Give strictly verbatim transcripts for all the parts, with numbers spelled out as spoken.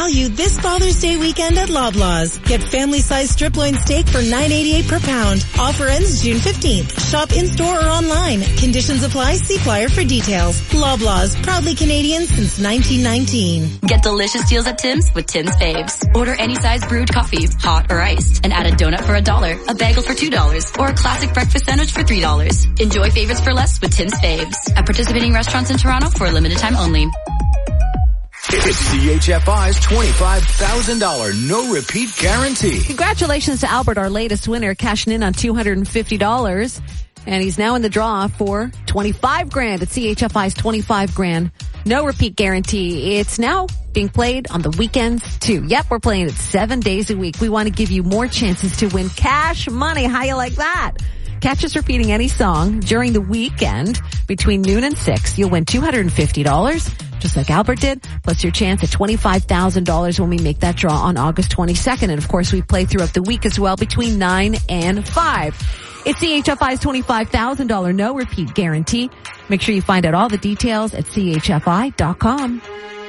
value this Father's Day weekend at Loblaws. Get family-sized strip loin steak for nine eighty-eight per pound. Offer ends June fifteenth. Shop in-store or online. Conditions apply. See flyer for details. Loblaws, proudly Canadian since nineteen nineteen. Get delicious deals at Tim's with Tim's Faves. Order any size brewed coffee, hot or iced, and add a donut for a dollar, a bagel for two dollars, or a classic breakfast sandwich for three dollars. Enjoy favorites for less with Tim's Faves. At participating restaurants in Toronto for a limited time only. It's C H F I's twenty-five thousand dollars no-repeat guarantee. Congratulations to Albert, our latest winner, cashing in on two hundred fifty dollars. And he's now in the draw for twenty-five grand at C H F I's twenty-five grand no-repeat guarantee. It's now being played on the weekends, too. Yep, we're playing it seven days a week. We want to give you more chances to win cash money. How you like that? Catch us repeating any song during the weekend between noon and six. You'll win two hundred fifty dollars, just like Albert did, plus your chance at twenty-five thousand dollars when we make that draw on August twenty-second. And of course, we play throughout the week as well between nine and five. It's C H F I's twenty-five thousand dollars no repeat guarantee. Make sure you find out all the details at C H F I dot com.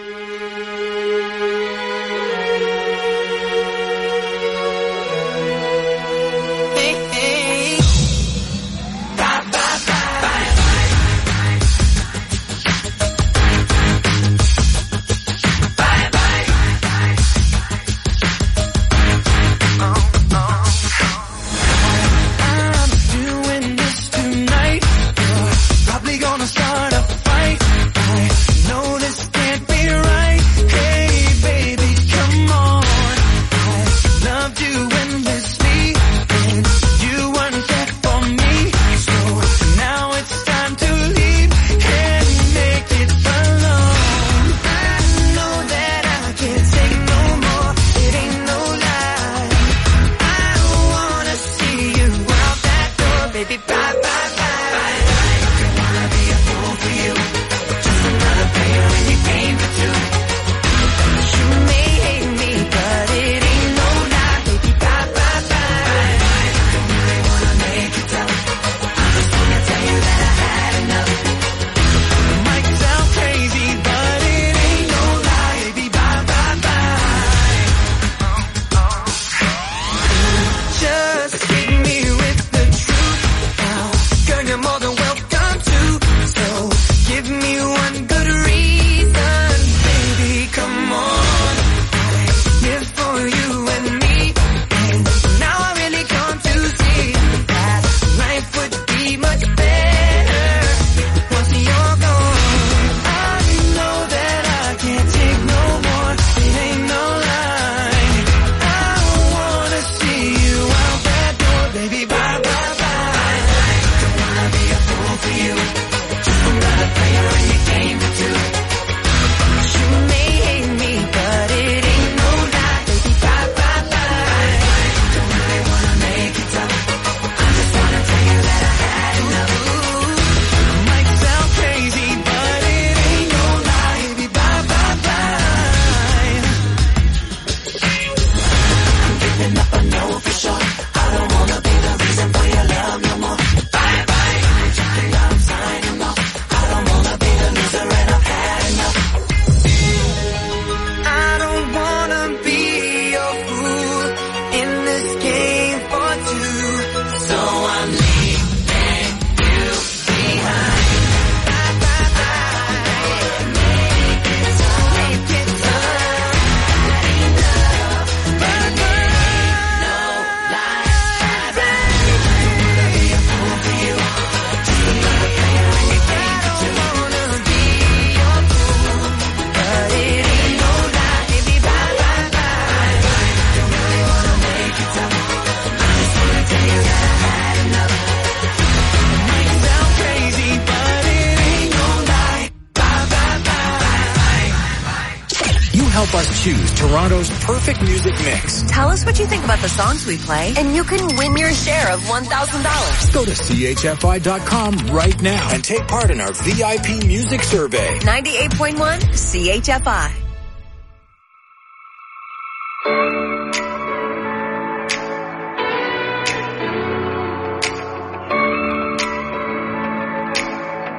help us choose Toronto's perfect music mix. Tell us what you think about the songs we play, and you can win your share of one thousand dollars. Go to C H F I dot com right now and take part in our V I P music survey. ninety-eight point one C H F I.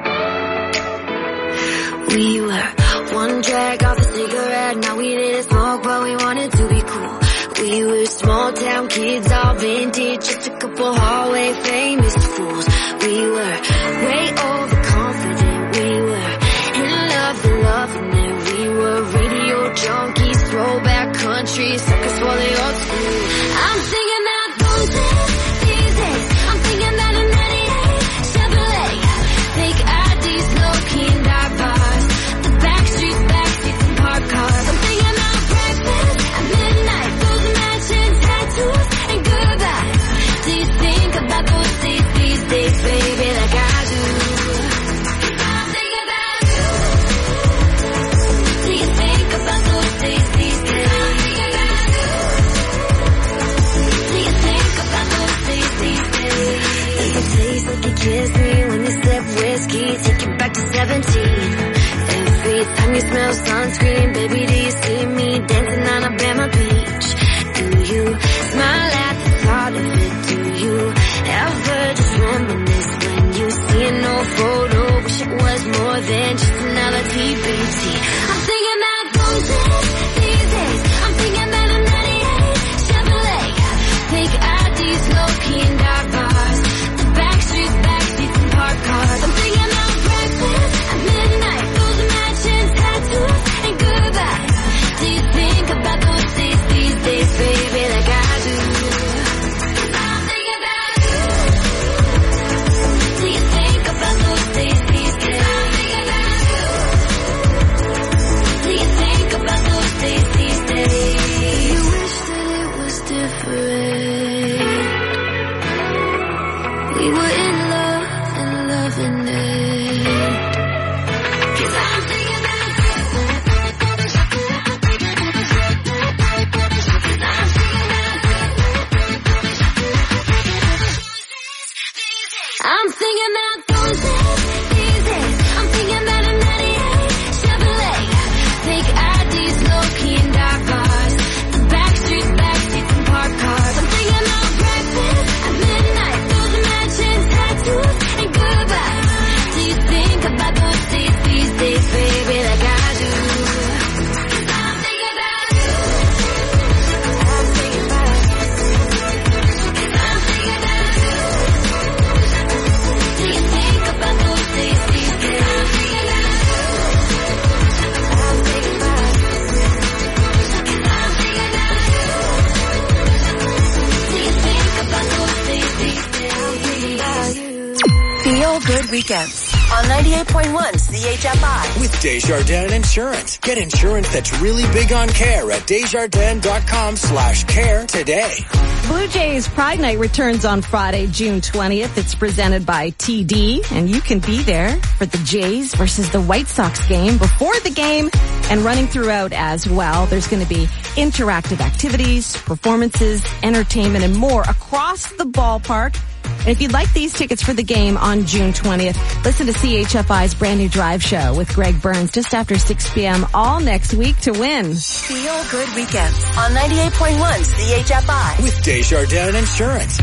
We were one drag off a cigarette, now we did it smoke. broke, but we wanted to be cool. We were small town kids, all vintage, just a couple hallway famous fools. We were way overconfident. We were in love and loving it. We were radio junkies, throwback country, suckers for the old school. I'm singing out those days, these days. I'm thinking about a ninety-eight Chevrolet. Fake I Ds, low-key and dark bars. The back streets, back seats and parked cars. I'm thinking about breakfast at midnight, those matching tattoos and goodbyes. Do you think about those days, these days, baby, like I do? I'm thinking about you. Do you think about those days, these days? I'm thinking about you. Do you think about those days, these days? Does it taste like you kissed me when you sipped whiskey? Take you back to seventeen. Every time you smell sunscreen, baby, do you see me dancing on Alabama Beach? Do you smile at the thought of it? Do you ever just reminisce when you see an old photo? Wish it was more than just another T B T. I'm thinking about those days, these days. I'm thinking about a ninety-eight Chevrolet. Fake I Ds, low-key and dark bars. The back streets, back seats and parked cars. I'm thinking about breakfast at midnight, those matching tattoos and goodbyes. Do you think about those days, these days, baby, like I do? I'm thinking about you. Do you think about those days, these days? I'm thinking about you. Do you think about those days, these days? You wish that it was different. We were in love and loving it. 'Cause I'm thinking about you. 'Cause I'm thinking about you. I'm thinking about those days, these days. I'm thinking about a ninety-eight Chevrolet. Fake I Ds, low-key and dark bars. The back streets, back seats and parked cars. I'm thinking about breakfast at midnight, those matching tattoos and goodbyes. Do you think about those days, these days, baby, like I do? 'Cause I'm thinking about you. I'm thinking about you. 'Cause I'm thinking about you. Do you think about those days, these days? I'm thinking about you. I'm thinking about you. 'Cause I'm thinking about you. Do you think about those days, these days? I'm thinking about you. Feel good weekends on ninety-eight point one C H F I. With Desjardins Insurance. Get insurance that's really big on care at desjardins.com slash care today. Blue Jays Pride Night returns on Friday, June twentieth. It's presented by T D, and you can be there for the Jays versus the White Sox game, before the game, and running throughout as well. There's going to be interactive activities, performances, entertainment, and more across the ballpark. And if you'd like these tickets for the game on June twentieth, listen to C H F I's brand new drive show with Greg Burns just after six p.m. all next week to win. Feel good weekends on ninety-eight point one C H F I. With Desjardins Insurance.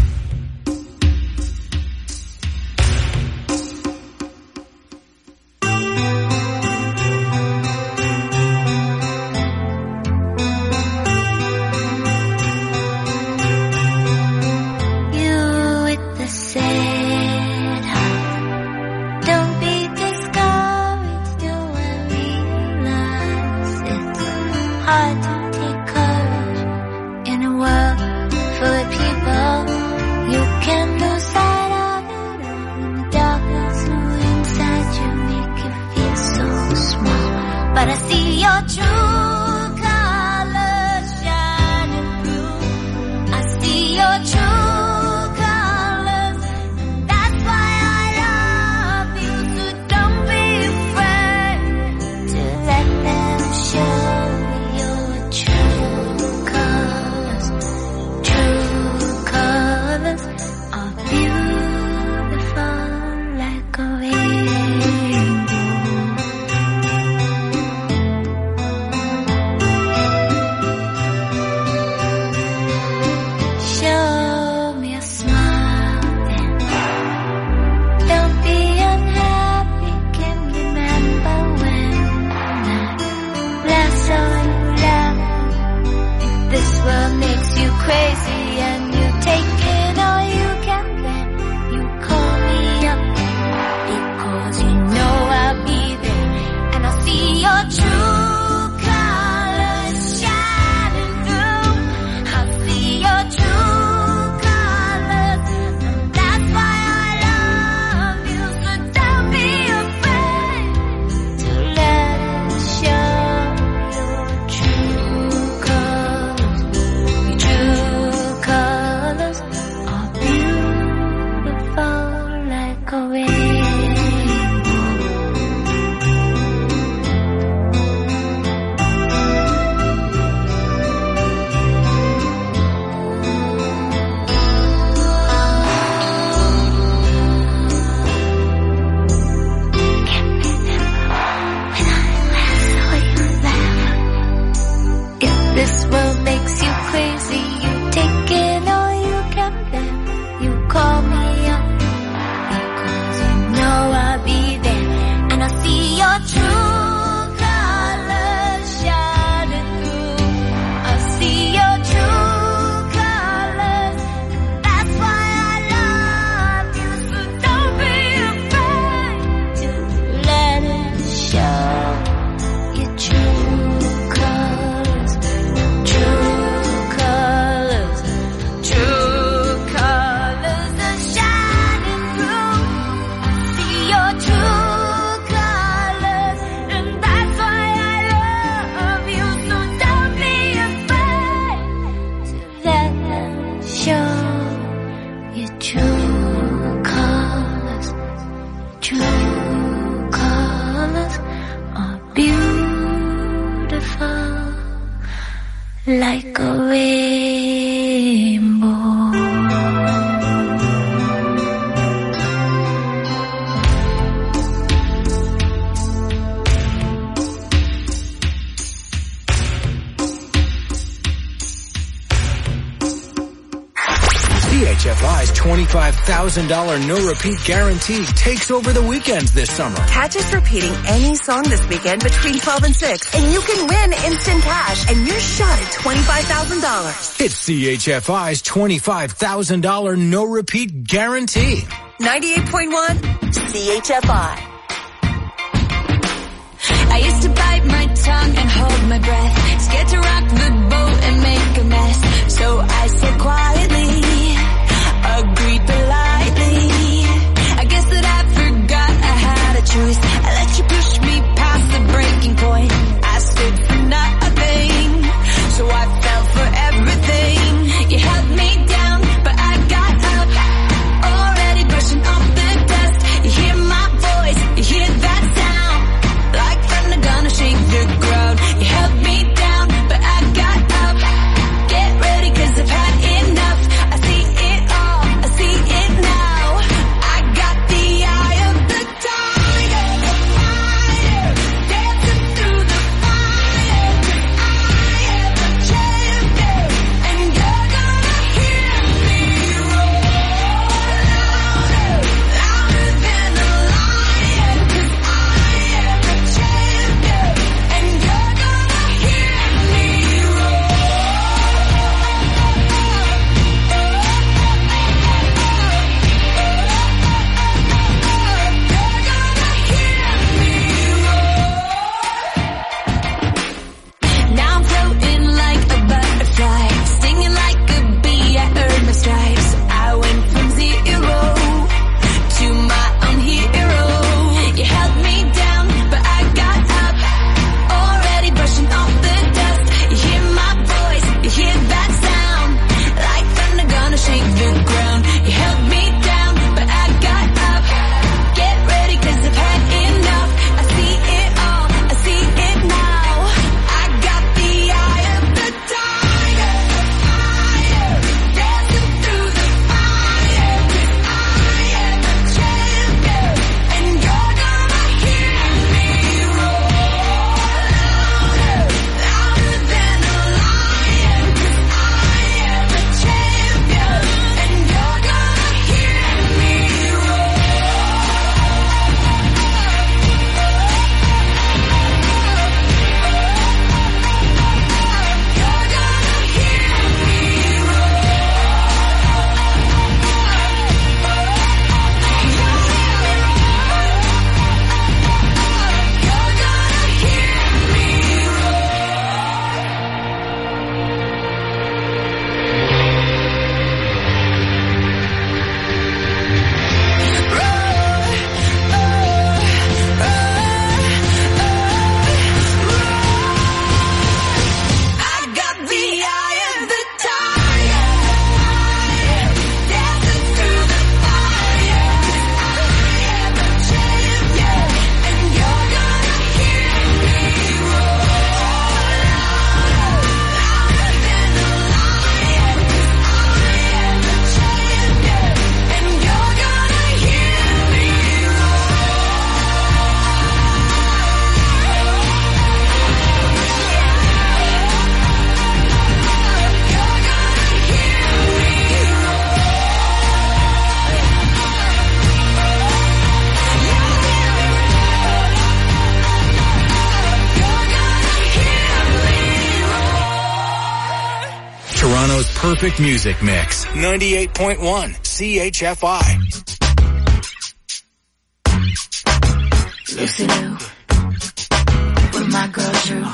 But I see your true colors shining through. I see your true colors. That's why I love you. So don't be afraid to let them show your true colors. True colors are beautiful like a rainbow. This world makes you crazy. You take it all you can bear. You call me up because you know I'll be there. And I see your true colors shining through. I see your true colors. That's why I love you. So don't be afraid to let it show. Your true colors, true colors, true colors are shining through. See your true colors, and that's why I love you. So don't be afraid to let them show. Your true colors, true colors are beautiful like a rainbow. C H F I's twenty-five thousand dollars no-repeat guarantee takes over the weekends this summer. Catch us repeating any song this weekend between twelve and six, and you can win instant cash, and you're shot at twenty-five thousand dollars. It's C H F I's twenty-five thousand dollars no-repeat guarantee. ninety-eight point one C H F I. I used to bite my tongue and hold my breath, scared to rock the boat and make a mess. So I said quietly, agreed politely. I guess that I forgot I had a choice. I let you push me past the breaking point. I stood for nothing, so I fell for everything. You held me down, but I got up, already brushing off the dust. You hear my voice, you hear that sound, like thunder gonna shake the ground. You held me down, but I got Toronto's perfect music mix. ninety-eight point one C H F I. Lucy Lou, with my girl Drew,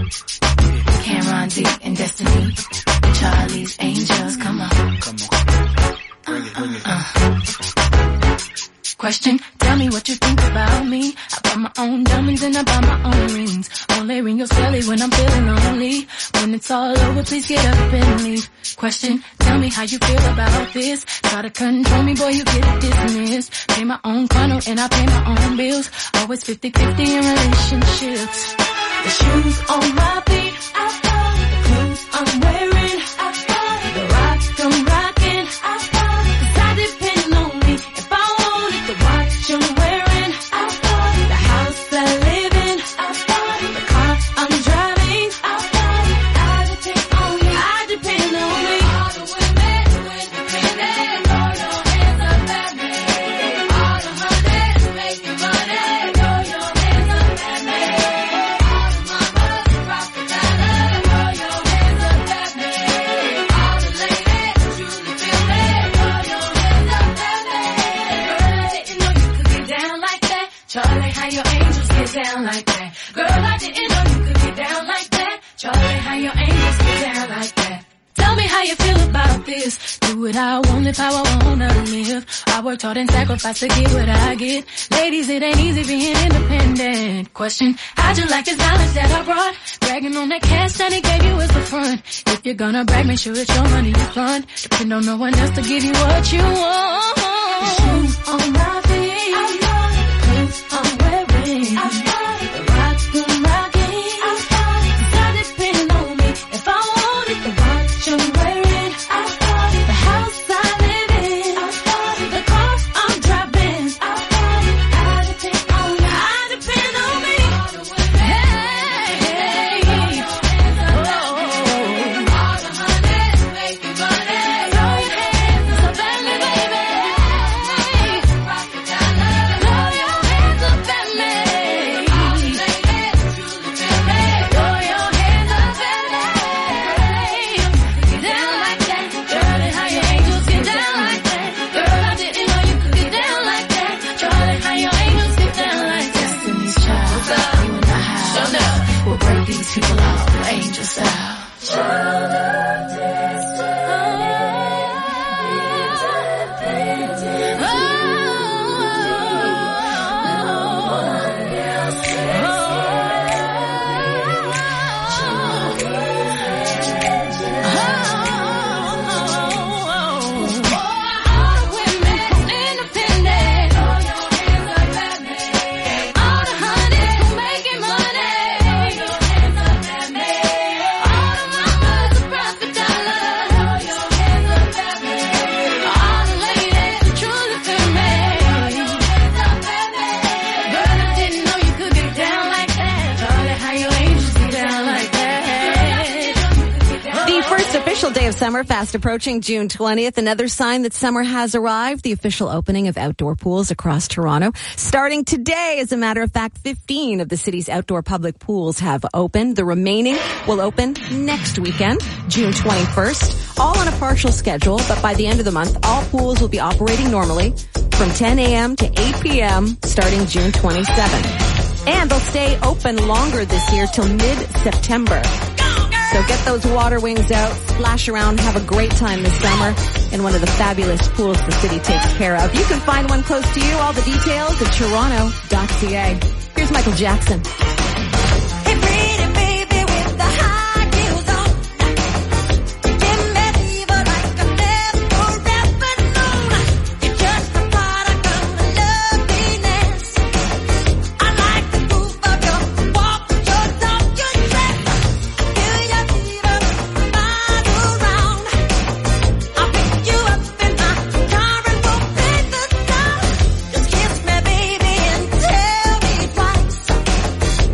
Cameron D and Destiny, Charlie's Angels, come on. Come on. Bring it, bring it. Uh. Question, tell me what you think about me. I buy my own diamonds and I buy my own rings. Only ring your celly when I'm feeling lonely. When it's all over, please get up and leave. Question, tell me how you feel about this. Try to control me, boy, you get dismissed. Pay my own condo and I pay my own bills. Always fifty-fifty in relationships. The shoes on my feet, I bought. The clothes I'm wearing, I bought. The rock I'm rocking, I bought. Cause I depend on me. If I want it, the watch I'm wearing, I bought. The house I live in, I bought. The car I'm driving, I bought. I depend on you, I depend on me. All the women who independent, throw your hands up at me. All the hunters making money, throw your hands up at me. All the mamas rockin' dollars, throw your hands up at me. All the ladies truly feel me, throw your hands up at me. Girl, I didn't know you could get down like that. Charlie, how your angels get down like that. Girl, I didn't know you could get down like that. Charlie, how your angels get down like that. Tell me how you feel about this. Do what I want, live how I wanna live. I worked hard and sacrificed to get what I get. Ladies, it ain't easy being independent. Question, how'd you like this knowledge that I brought? Bragging on that cash that he gave you as the front. If you're gonna brag, make sure it's your money you front. Depend on no one else to give you what you want. The shoes on my feet, I bought. The clothes I'm wearing, I bought. The rock I'm rocking, I bought. Cause I depend on me. If I want it, the watch I'm wearing, I bought. The house I live in, I bought. The car I'm driving, I bought. I depend on you, I depend on me. Hey, hey, oh, all the hunters making money, throw your hands up at me, baby. Rock the dollar, throw your hands up at me. All the ladies truly feel me, throw your hands up at me. Get down like that, Charlie, how your angels get down like that. Girl, I didn't know you could get down like that. Charlie, how your angels get down like that. Destiny's Child, you and I have, we'll break these people off, angel style. Child of Day of summer fast approaching June twentieth. Another sign that summer has arrived, the official opening of outdoor pools across Toronto. Starting today, as a matter of fact, fifteen of the city's outdoor public pools have opened. The remaining will open next weekend, June twenty-first, all on a partial schedule, but by the end of the month, all pools will be operating normally from ten a.m. to eight p.m. starting June twenty-seventh. And they'll stay open longer this year till mid-September. So get those water wings out, splash around, have a great time this summer in one of the fabulous pools the city takes care of. You can find one close to you. All the details at toronto dot c a. Here's Michael Jackson. Hey, pretty baby with the high heels on. You give me fever like I never ever known. You're just a product of loveliness. I like the move of your walk, your talk, your dress. Feel your fever ride around. I'll pick you up in my car and we'll paint the town. Just kiss me, baby, and tell me twice.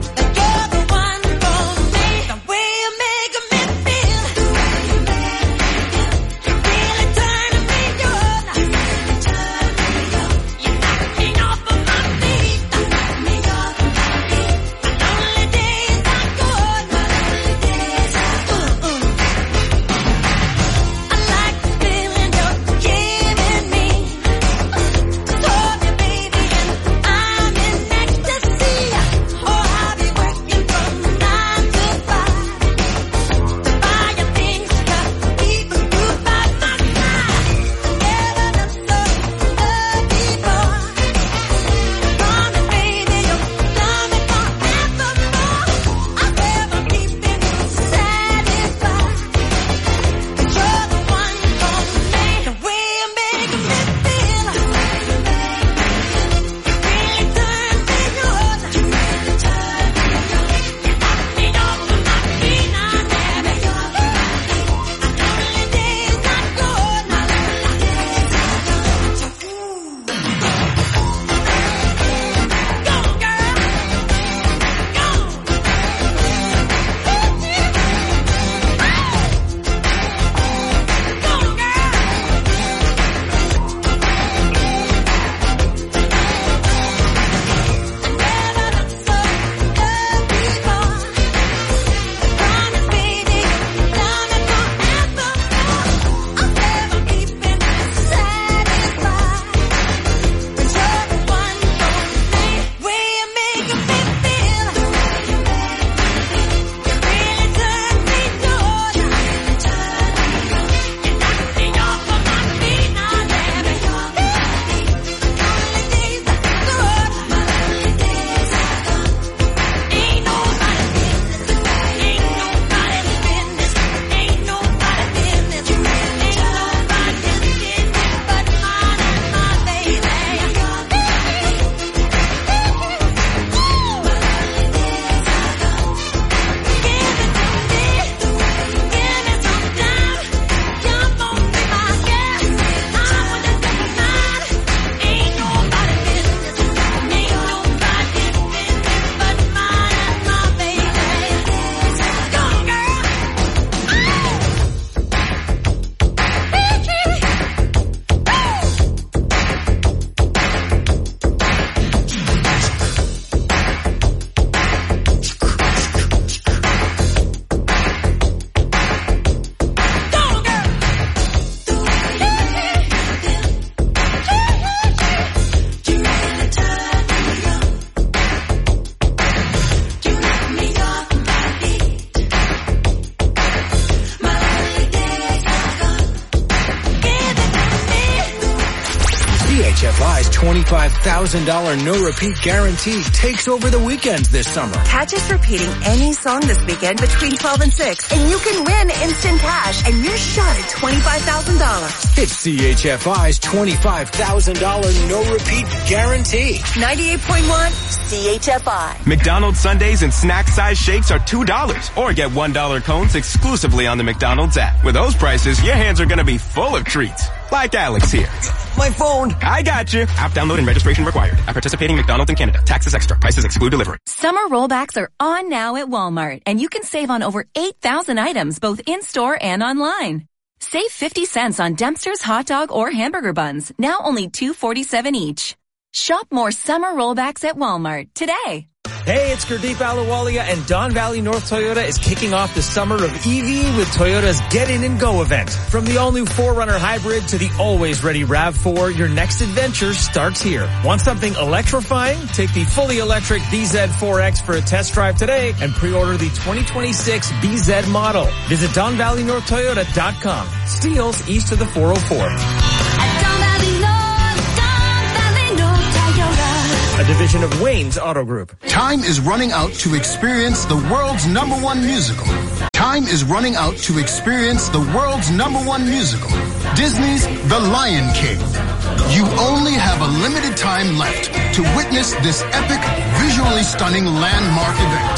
F I's twenty-five thousand dollars no-repeat guarantee takes over the weekends this summer. Catch us repeating any song this weekend between twelve and six, and you can win instant cash, and you're shot at twenty-five thousand dollars. It's C H F I's twenty-five thousand dollars no-repeat guarantee. ninety-eight point one C H F I. McDonald's Sundays and snack-size shakes are two dollars, or get one dollar cones exclusively on the McDonald's app. With those prices, your hands are going to be full of treats. Like Alex here. My phone. I got you. App download and registration required. At participating McDonald's in Canada. Taxes extra. Prices exclude delivery. Summer rollbacks are on now at Walmart, and you can save on over eight thousand items both in-store and online. Save fifty cents on Dempster's hot dog or hamburger buns, now only two forty-seven each. Shop more summer rollbacks at Walmart today. Hey, it's Gurdeep Ahluwalia, and Don Valley North Toyota is kicking off the summer of E V with Toyota's Get In and Go event. From the all-new four runner Hybrid to the always-ready RAV four, your next adventure starts here. Want something electrifying? Take the fully electric B Z four X for a test drive today and pre-order the twenty twenty-six B Z model. Visit Don Valley North Toyota dot com. Steeles east of the four oh four. At Don Valley North, Don Valley North Toyota. A division of Wayne's Auto Group. Time is running out to experience the world's number one musical. Time is running out to experience the world's number one musical, Disney's The Lion King. You only have a limited time left to witness this epic, visually stunning landmark event.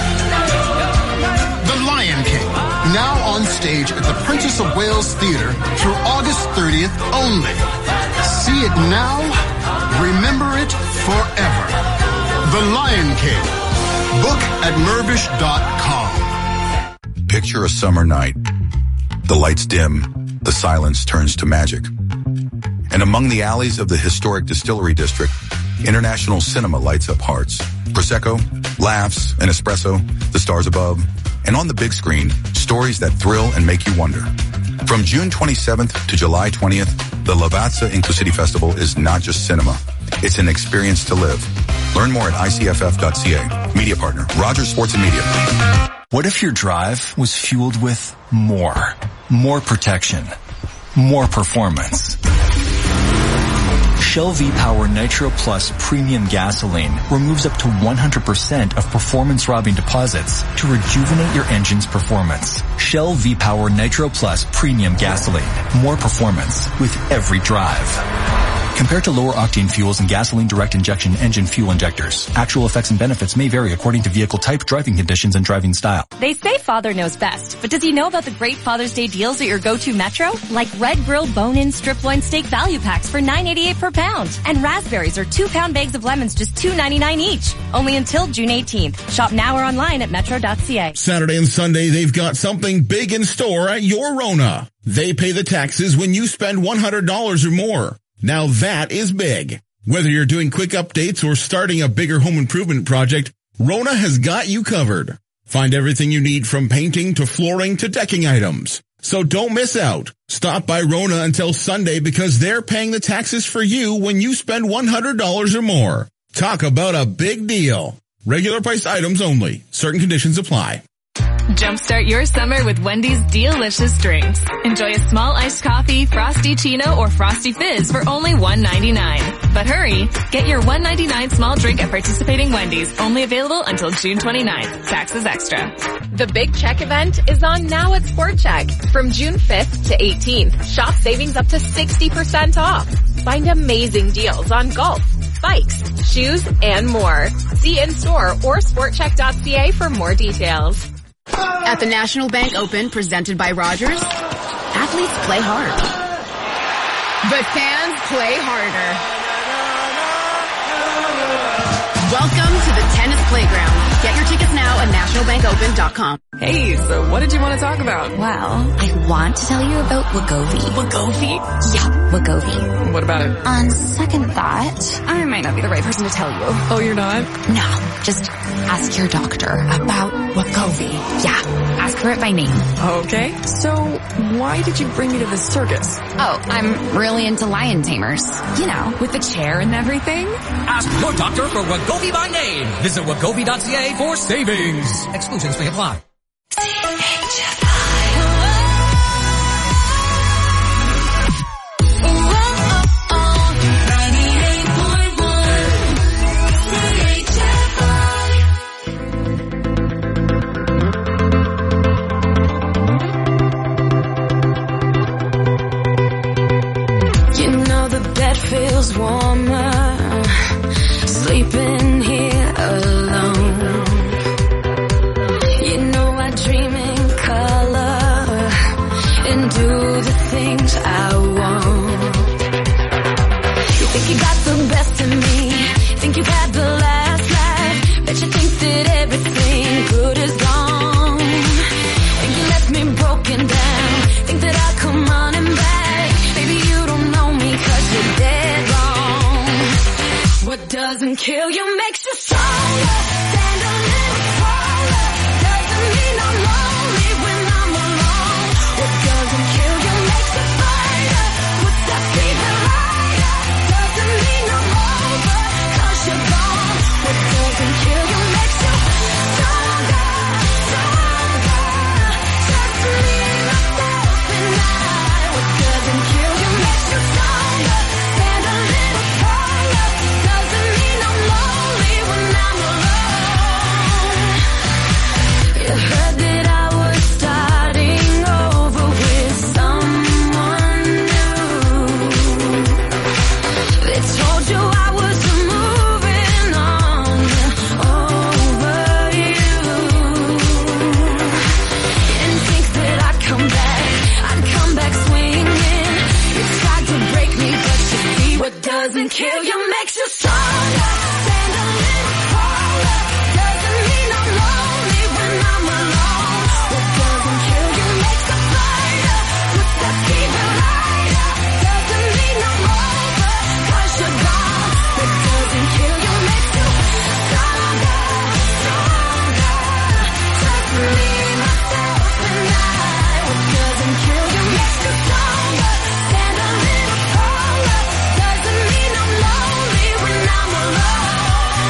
The Lion King, now on stage at the Princess of Wales Theatre through August thirtieth only. See it now, remember it forever. The Lion King. Book at Mirvish dot com. Picture a summer night. The lights dim, the silence turns to magic. And among the alleys of the historic Distillery District, international cinema lights up hearts. Prosecco, laughs, an espresso, the stars above, and on the big screen, stories that thrill and make you wonder. From June twenty-seventh to July twentieth, the Lavazza Inclusivity Festival is not just cinema. It's an experience to live. Learn more at I C F F dot C A. Media partner, Rogers Sports and Media. What if your drive was fueled with more? More protection. More performance. Shell V-Power Nitro Plus Premium Gasoline removes up to one hundred percent of performance-robbing deposits to rejuvenate your engine's performance. Shell V-Power Nitro Plus Premium Gasoline. More performance with every drive. Compared to lower octane fuels and gasoline direct injection engine fuel injectors, actual effects and benefits may vary according to vehicle type, driving conditions, and driving style. They say father knows best, but does he know about the great Father's Day deals at your go-to Metro? Like Red Grill bone-in strip loin steak value packs for nine eighty-eight per pound. And raspberries or two-pound bags of lemons just two ninety-nine each. Only until June eighteenth. Shop now or online at metro dot c a. Saturday and Sunday, they've got something big in store at your Rona. They pay the taxes when you spend one hundred dollars or more. Now that is big. Whether you're doing quick updates or starting a bigger home improvement project, Rona has got you covered. Find everything you need from painting to flooring to decking items. So don't miss out. Stop by Rona until Sunday because they're paying the taxes for you when you spend one hundred dollars or more. Talk about a big deal. Regular priced items only. Certain conditions apply. Jumpstart your summer with Wendy's delicious drinks. Enjoy a small iced coffee, frosty chino, or frosty fizz for only one ninety-nine. But hurry, get your one ninety-nine small drink at participating Wendy's, only available until June twenty-ninth. Taxes extra. The Big Check event is on now at Sport Check. From June fifth to eighteenth, shop savings up to sixty percent off. Find amazing deals on golf, bikes, shoes, and more. See in-store or sport check dot c a for more details. At the National Bank Open presented by Rogers, athletes play hard, but fans play harder. Welcome to the tennis playground. Get your tickets now at national bank open dot com. Hey, so what did you want to talk about? Well, I want to tell you about Wegovy. Wegovy? Yeah, Wegovy. What about it? On second thought, I might not be the right person to tell you. Oh, you're not? No, just ask your doctor about Wegovy. Yeah, ask for it by name. Okay, so why did you bring me to this circus? Oh, I'm really into lion tamers. You know, with the chair and everything. Ask your doctor for Wegovy by name. Visit wegovy dot c a for savings. Exclusions may apply. C H F I. feels warmer sleeping here alone. You know I dream in color and do the things I want. You think you got the best of me, think you've had the last laugh, bet you think that everything good is gone. Think you left me broken down, think that I'll come running back. Baby, you don't know me 'cause you're dead wrong. What doesn't kill you makes you stronger. Stand a little taller. Doesn't mean I'm lonely when I'm alone. What doesn't kill you makes you fighter. Puts that fever lighter. Doesn't mean I'm over 'cause you're gone. What doesn't kill you makes you stronger, stronger. Just me, myself, and I. What doesn't kill you makes you stronger. Stand a little taller. Doesn't mean I'm lonely when I'm alone. You heard that I was starting over with someone new. They told you I was moving on over you. Didn't think that I'd come back, I'd come back swinging. You tried to break me, but you see what doesn't kill you makes you stronger. Stand a little taller. Doesn't mean I'm lonely when I'm alone. What doesn't kill you makes a fighter. Puts that fever lighter. Doesn't mean I'm over 'cause you're gone. What doesn't kill you makes you stronger, stronger. Just me, myself, and I. What doesn't kill you makes you stronger. Stand a little taller. Doesn't mean I'm lonely when I'm alone.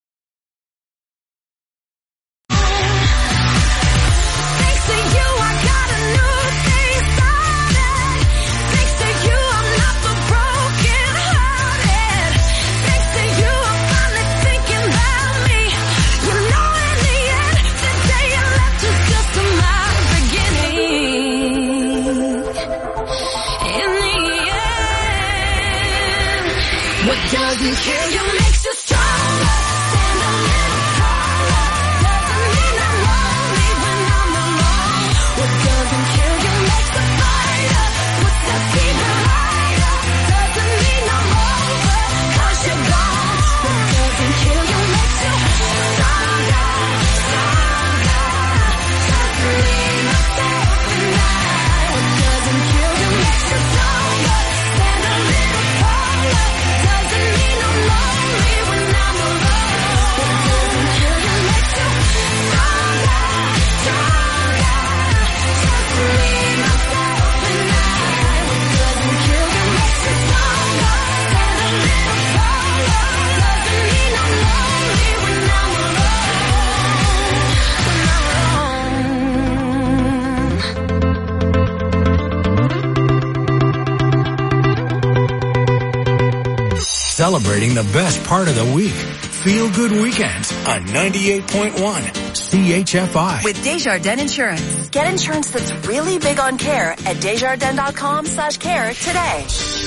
Thanks to you, I got a new day started. Thanks to you, I'm not the broken hearted. Thanks to you, I'm finally thinking about me. You know, in the end, the day you left was just my beginning. In the end, what doesn't kill you makes you stronger. Stand a little taller. Doesn't mean I'm lonely when I'm alone. What doesn't kill you makes a fighter. Puts that fever lighter. Doesn't mean I'm over 'cause you're gone. What doesn't kill you makes you stronger, stronger. Just me, myself, and I. What doesn't kill you makes you stronger. Stand a little taller. Doesn't mean I'm lonely when I'm alone. What doesn't kill you makes you stronger, stronger. Just me, myself, and I. What doesn't kill you makes you stronger. Stand a little taller. Doesn't mean I'm lonely when I'm alone. When I'm Celebrating the best part of the week. Feel Good Weekends on ninety-eight point one C H F I. With Desjardins Insurance. Get insurance that's really big on care at Desjardins.com slash care today.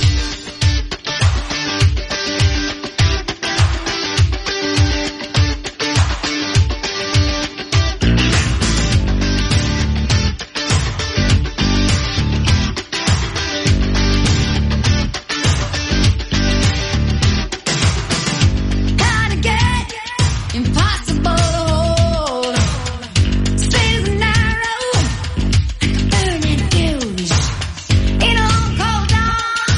Gotta get impossible to hold. Stays narrow, burning fuse. In a long cold dawn,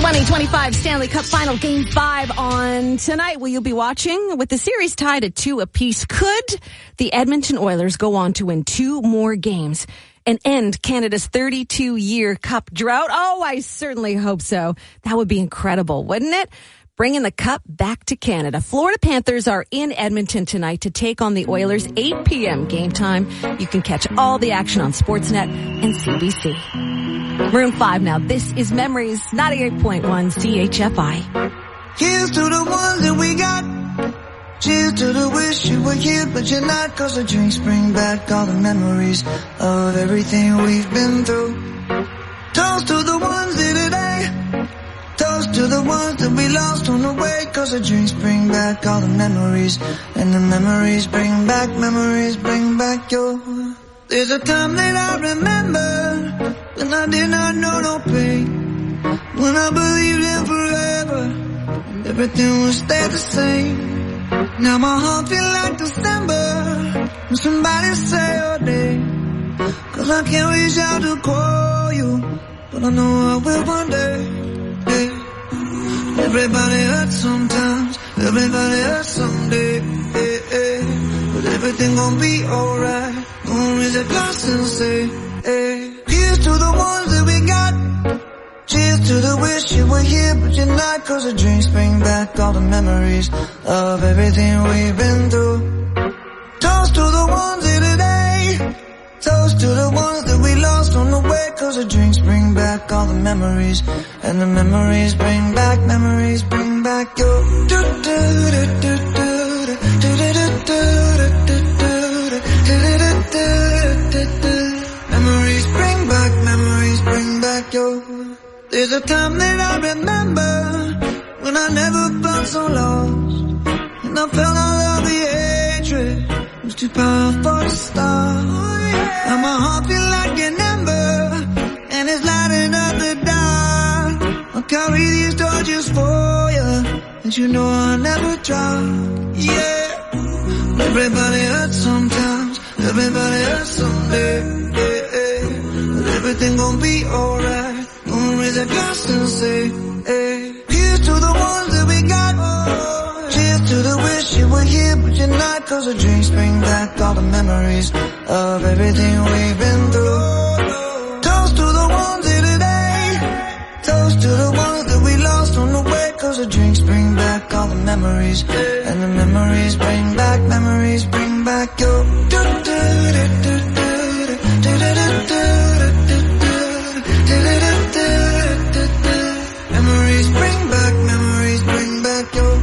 twenty twenty-five Stanley Cup Final Game five on tonight. Will you be watching? With the series tied at two apiece, could the Edmonton Oilers go on to win two more games and end Canada's thirty-two year Cup drought? Oh, I certainly hope so. That would be incredible, wouldn't it? Bringing the Cup back to Canada. Florida Panthers are in Edmonton tonight to take on the Oilers, eight p.m. game time. You can catch all the action on Sportsnet and C B C. Maroon five now. This is Memories, ninety-eight point one C H F I. Here's to the ones that we got. Cheers to the wish you were here, but you're not. Cause the drinks bring back all the memories of everything we've been through. Toast to the ones here today. Toast to the ones that we lost on the way. Cause the drinks bring back all the memories. And the memories bring back, memories bring back your... There's a time that I remember when I did not know no pain, when I believed in forever and everything would stay the same. Now my heart feel like December when somebody say your name. Cause I can't reach out to call you, but I know I will one day. Hey. Everybody hurts sometimes, everybody hurts someday. Hey, hey. But everything gon' be alright. Gonna raise a glass and say, hey. Here's to the ones that we got. Cheers to the wish you were here, but you're not. Cause the drinks bring back all the memories of everything we've been through. Toast to the ones here today. Toast to the ones that we lost on the way. Cause the drinks bring back all the memories. And the memories bring back, memories bring back your... Memories bring back, memories bring back your... There's a time that I remember when I never felt so lost, and I felt all of the hatred was too powerful to stop. Now my heart feel like an ember, and it's lighting up the dark. I'll carry these torches for you, and you know I'll never drop. Yeah, everybody hurts sometimes, everybody hurts someday. Yeah, yeah. But everything gon' be alright. Gonna raise a glass and say, hey. Here's to the ones that we got. Oh, cheers to the wish you were here, but you're not. Cause the drinks bring back all the memories of everything we've been through. Toast to the ones here today. Toast to the ones that we lost on the way. Cause the drinks bring back all the memories. And the memories bring back, memories bring back your... Memories bring back, memories bring back your...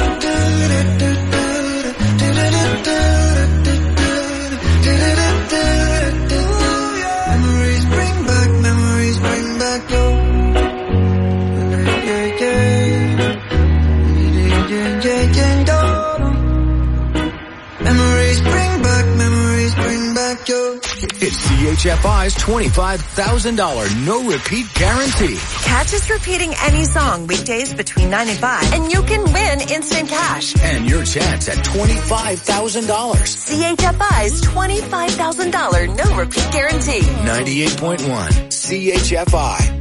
Memories bring back, memories bring back your... Memories bring back, memories bring back your... It's C H F I's twenty-five thousand dollars no-repeat guarantee. Catch us repeating any song weekdays between nine and five, and you can win instant cash. And your chance at twenty-five thousand dollars. C H F I's twenty-five thousand dollars no-repeat guarantee. ninety-eight point one C H F I.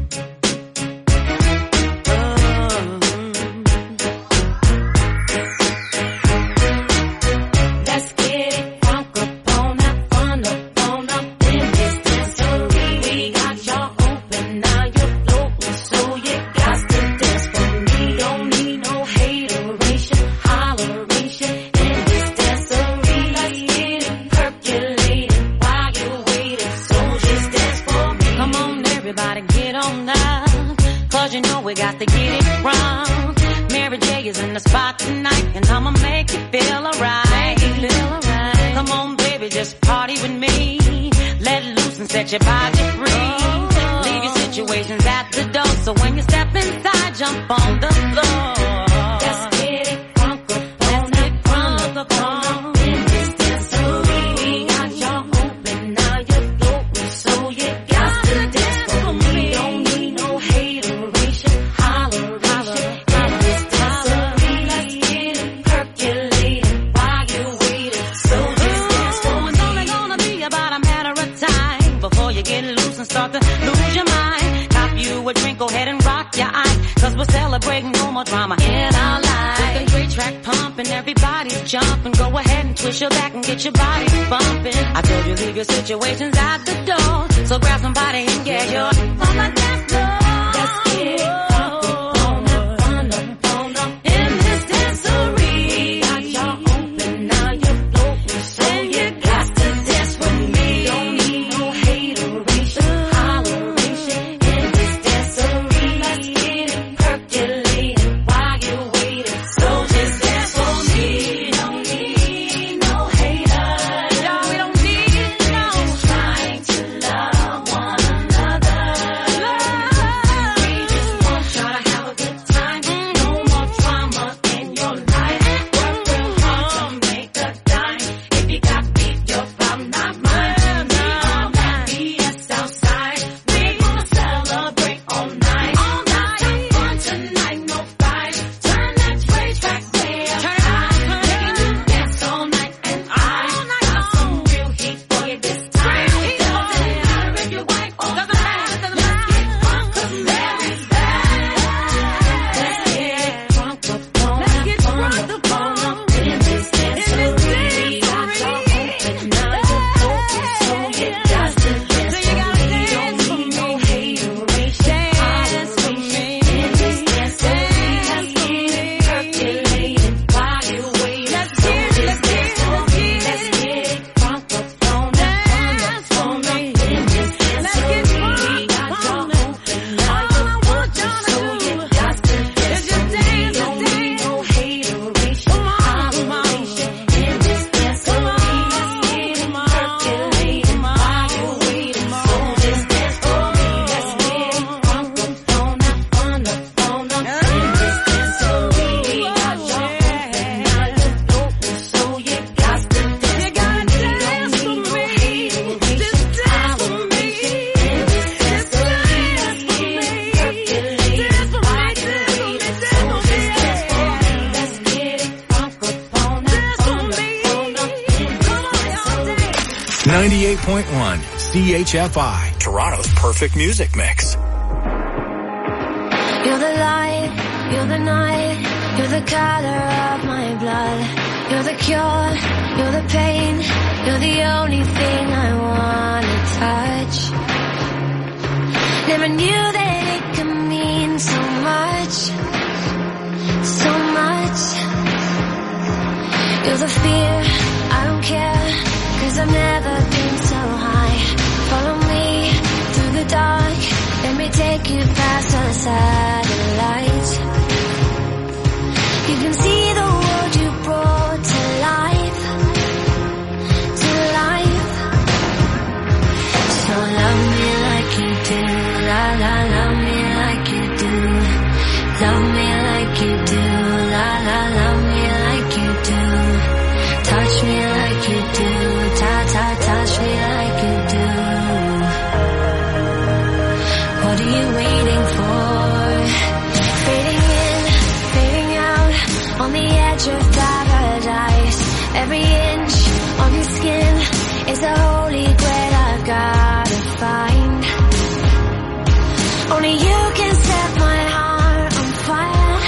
Your body free. Leave your situations at the door. So when you step inside, jump on the floor. Let's get it crunk up, let's get crunk up on. In this dancery, we got y'all open, now you're floating, so you got to dance for me. Don't need no hateration, holleration. In this dancery, let's get it percolating while you're waiting. So just dance for me. It's only gonna be about a matter of time before you get loose and start to lose your mind. Cop you a drink, go ahead and rock your eye. Cause we're we're celebrating, no more drama in our lives. With the great track pumping, everybody's jumping. Go ahead and twist your back and get your body bumping. I told you leave your situations at the door, so grab somebody and get your on the dance floor. Let's get it. ninety-eight point one C H F I, Toronto's perfect music mix. You're the light, you're the night, you're the color of my blood. You're the cure, you're the pain, you're the only thing I wanna touch. Never knew that it could mean so much, so much. You're the fear, I don't care, 'cause I've never been so high. Follow me through the dark, let me take you past our satellites. You can see the world you brought to life, to life. So love me like you do, la la, love me like you do. Love me like you do, la la, love me like you do. Touch me like you do, ta ta, touch me like you do. What are you waiting for? Fading in, fading out, on the edge of paradise. Every inch of your skin is a holy grail I've gotta find. Only you can set my heart on fire,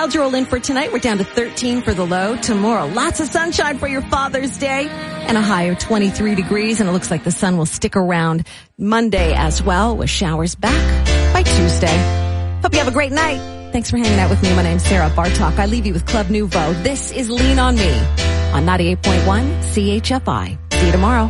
Clouds roll in for tonight. We're down to thirteen for the low. Tomorrow, lots of sunshine for your Father's Day and a high of twenty-three degrees. And it looks like the sun will stick around Monday as well with showers back by Tuesday. Hope you have a great night. Thanks for hanging out with me. My name's Sarah Bartok. I leave you with Club Nouveau. This is Lean on Me on ninety-eight point one C H F I. See you tomorrow.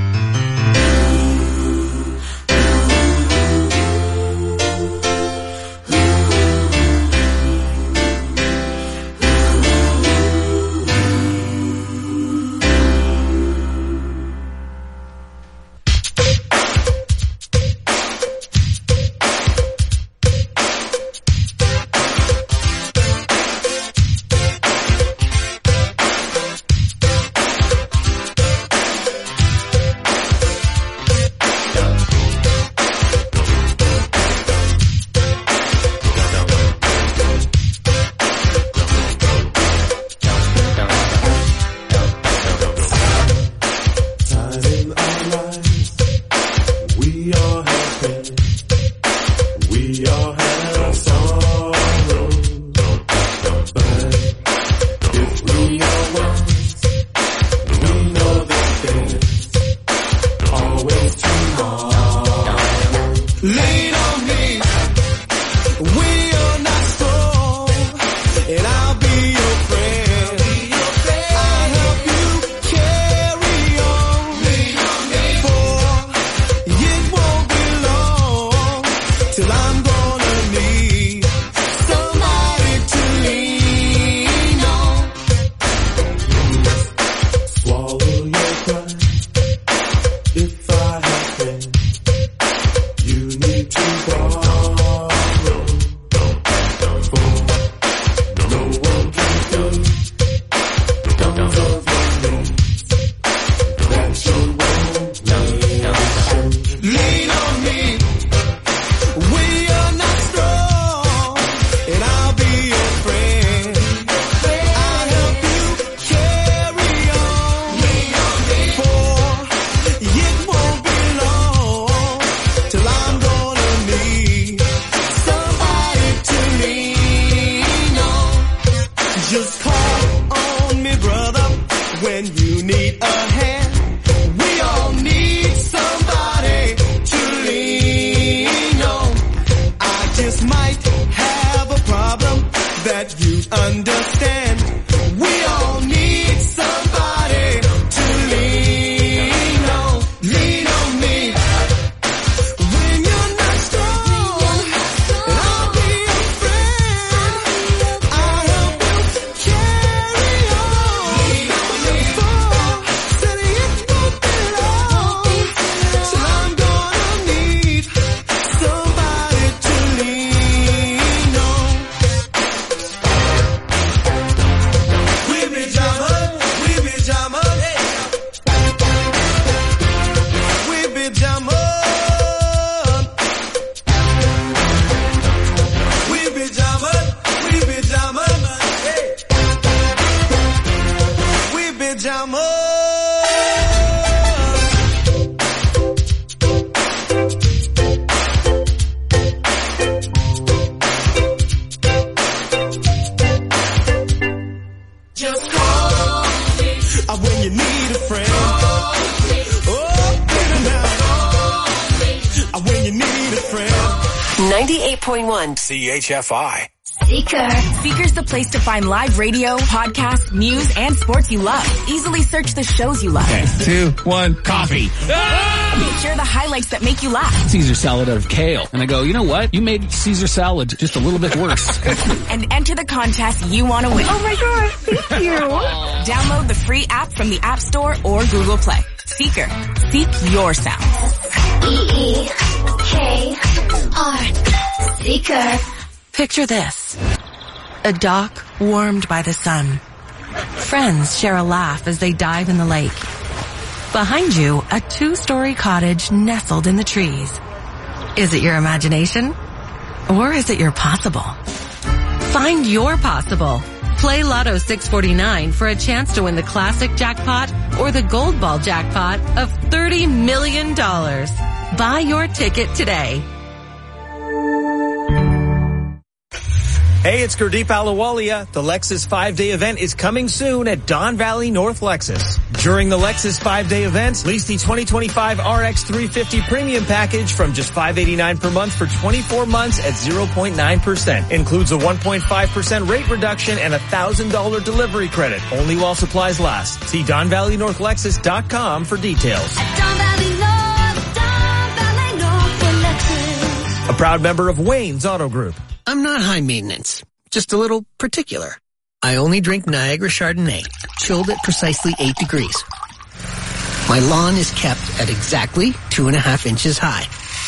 ninety-eight point one C H F I. Seeker. Seeker's the place to find live radio, podcasts, news, and sports you love. Easily search the shows you love. Okay, two, one, coffee. Ah! Share the highlights that make you laugh. Caesar salad out of kale. And I go, you know what? You made Caesar salad just a little bit worse. And enter the contest you want to win. Oh my gosh, thank you. Download the free app from the App Store or Google Play. Seeker. Seek your sound. E E K R. Seeker. Picture this. A dock warmed by the sun. Friends share a laugh as they dive in the lake. Behind you, a two-story cottage nestled in the trees. Is it your imagination? Or is it your possible? Find your possible. Play Lotto six forty-nine for a chance to win the classic jackpot or the gold ball jackpot of thirty million dollars. Buy your ticket today. Hey, it's Gurdeep Ahluwalia. The Lexus five-day event is coming soon at Don Valley North Lexus. During the Lexus five-day event, lease the twenty twenty-five R X three fifty premium package from just five hundred eighty-nine dollars per month for twenty-four months at zero point nine percent. Includes a one point five percent rate reduction and a one thousand dollars delivery credit, only while supplies last. See don valley north lexus dot com for details. At Don Valley North, Don Valley North Lexus. A proud member of Wayne's Auto Group. I'm not high maintenance, just a little particular. I only drink Niagara Chardonnay, chilled at precisely eight degrees. My lawn is kept at exactly two and a half inches high.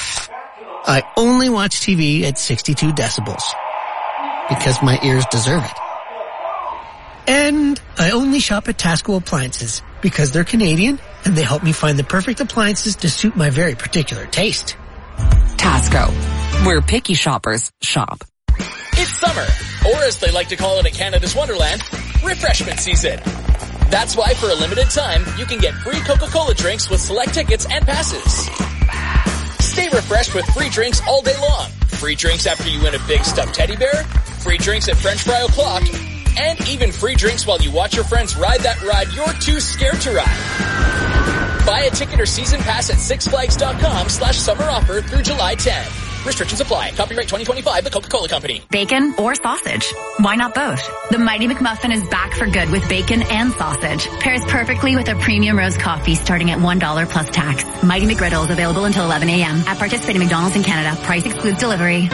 I only watch T V at sixty-two decibels because my ears deserve it. And I only shop at Tasco Appliances because they're Canadian and they help me find the perfect appliances to suit my very particular taste. Tasco, where picky shoppers shop. It's summer, or as they like to call it at Canada's Wonderland, refreshment season. That's why for a limited time, you can get free Coca-Cola drinks with select tickets and passes. Stay refreshed with free drinks all day long. Free drinks after you win a big stuffed teddy bear, free drinks at French Fry O'Clock, and even free drinks while you watch your friends ride that ride you're too scared to ride. Buy a ticket or season pass at sixflags.com slash summer offer through July tenth. Restrictions apply. Copyright twenty twenty-five, The Coca-Cola Company. Bacon or sausage? Why not both? The Mighty McMuffin is back for good with bacon and sausage. Pairs perfectly with a premium roast coffee starting at one dollar plus tax. Mighty McGriddle is available until eleven a.m. at participating McDonald's in Canada. Price excludes delivery.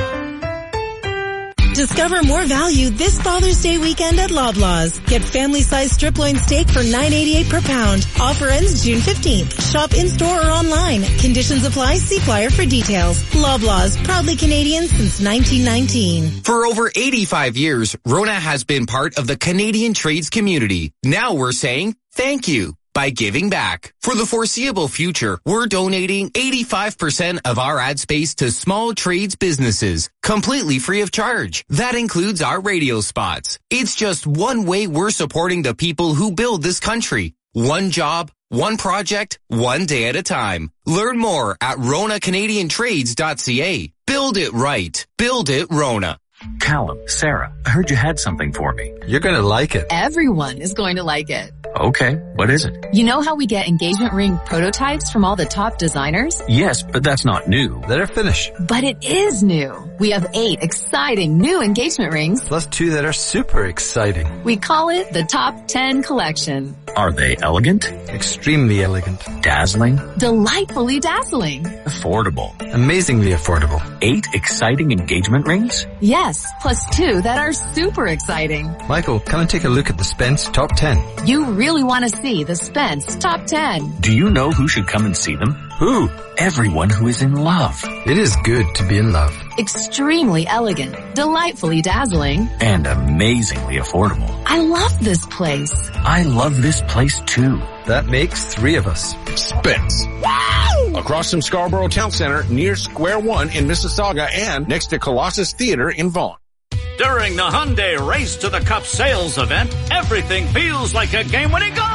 Discover more value this Father's Day weekend at Loblaws. Get family-sized strip loin steak for nine eighty-eight per pound. Offer ends June fifteenth. Shop in-store or online. Conditions apply. See flyer for details. Loblaws, proudly Canadian since nineteen nineteen. For over eighty-five years, Rona has been part of the Canadian trades community. Now we're saying thank you by giving back. For the foreseeable future, we're donating eighty-five percent of our ad space to small trades businesses, completely free of charge. That includes our radio spots. It's just one way we're supporting the people who build this country. One job, one project, one day at a time. Learn more at rona canadian trades dot c a. Build it right. Build it Rona. Callum, Sarah, I heard you had something for me. You're gonna like it. Everyone is going to like it. Okay, what is it? You know how we get engagement ring prototypes from all the top designers? Yes, but that's not new. Let her finish. But it is new. We have eight exciting new engagement rings. Plus two that are super exciting. We call it the Top ten Collection. Are they elegant? Extremely elegant. Dazzling? Delightfully dazzling. Affordable? Amazingly affordable. Eight exciting engagement rings? Yes, plus two that are super exciting. Michael, come and take a look at the Spence Top ten. You really want to see the Spence Top ten. Do you know who should come and see them? Who? Everyone who is in love. It is good to be in love. Extremely elegant, delightfully dazzling, and amazingly affordable. I love this place. I love this place too. That makes three of us. Spence. Wow! Across from Scarborough Town Center, near Square One in Mississauga, and next to Colossus Theater in Vaughan. During the Hyundai Race to the Cup sales event, everything feels like a game-winning goal!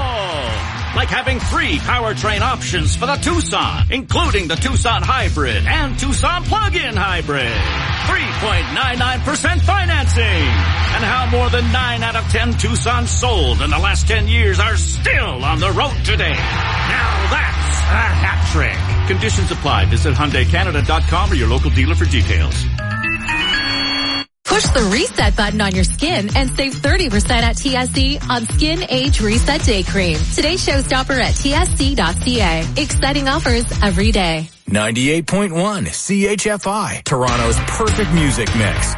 Like having three powertrain options for the Tucson, including the Tucson Hybrid and Tucson Plug-in Hybrid. three point nine nine percent financing. And how more than nine out of ten Tucsons sold in the last ten years are still on the road today. Now that's a hat trick. Conditions apply. Visit Hyundai Canada dot com or your local dealer for details. Push the reset button on your skin and save thirty percent at T S C on Skin Age Reset Day Cream. Today's showstopper at T S C dot C A. Exciting offers every day. ninety-eight point one C H F I, Toronto's perfect music mix.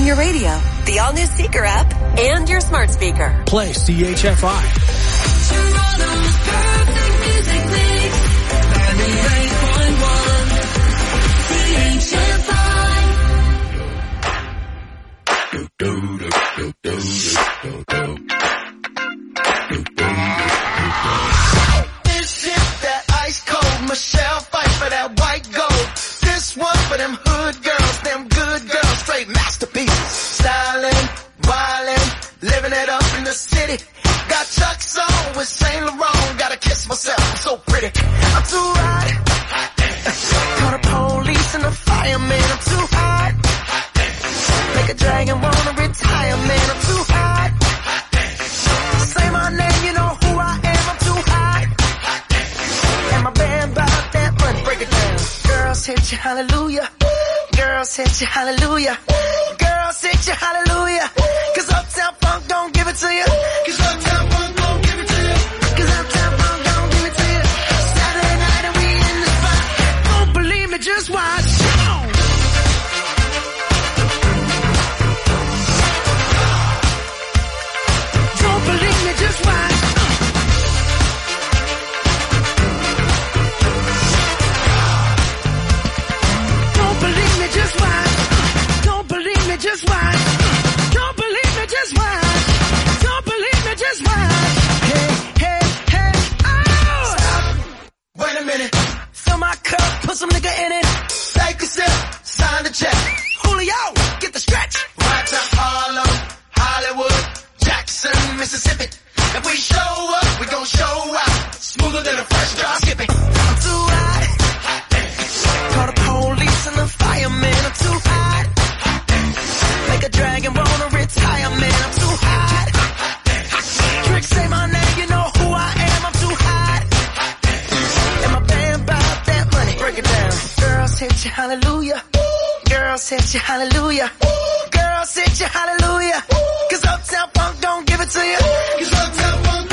your radio, the all-new Seeker app, and your smart speaker. Play C H F I. Toronto's perfect music mix. ninety-eight point one C H F I. This shit that ice cold. Michelle fight for that white gold. This one for them hood girls, them good girls, straight masterpieces. Styling, wildin', living it up in the city. Got Chuck's on with Saint Laurent. Gotta kiss myself, I'm so pretty. I'm too hot. Call the police and the fireman. I'm too hot. Make a dragon wanna retire, man. I'm too hot. Say my name, you know who I am. I'm too hot. And my band bought that money. Break it down. Girls hit you, hallelujah. Girls hit you, hallelujah. Girls hit you, hallelujah. Cause Uptown Funk don't give it to you. Cause Uptown Funk don't give it to you. Cause Uptown Funk don't give it to you. Saturday night and we in the spot. Don't believe me, just watch. Don't believe me, just watch. Don't believe me, just watch. Don't believe me, just watch. Don't believe me, just watch. Don't believe me, just watch. Hey, hey, hey, oh! Stop. Wait a minute. Fill my cup, put some nigga in it. Take a sip, sign the check. Julio, get the stretch. Right to Harlem, Hollywood, Jackson, Mississippi. If we show up, we gon' show out. Smoother than a fresh drop skipping. I'm too hot. Call the police and the fireman. I'm too hot. Make a dragon wanna retire, man. I'm too hot. Trick say my name, you know who I am. I'm too hot. And my band bought that money. Break it down. Girls hit you, hallelujah. Girls hit you, hallelujah. Girls hit you, hallelujah. Cause Uptown Funk don't give it to you. Cause Uptown Funk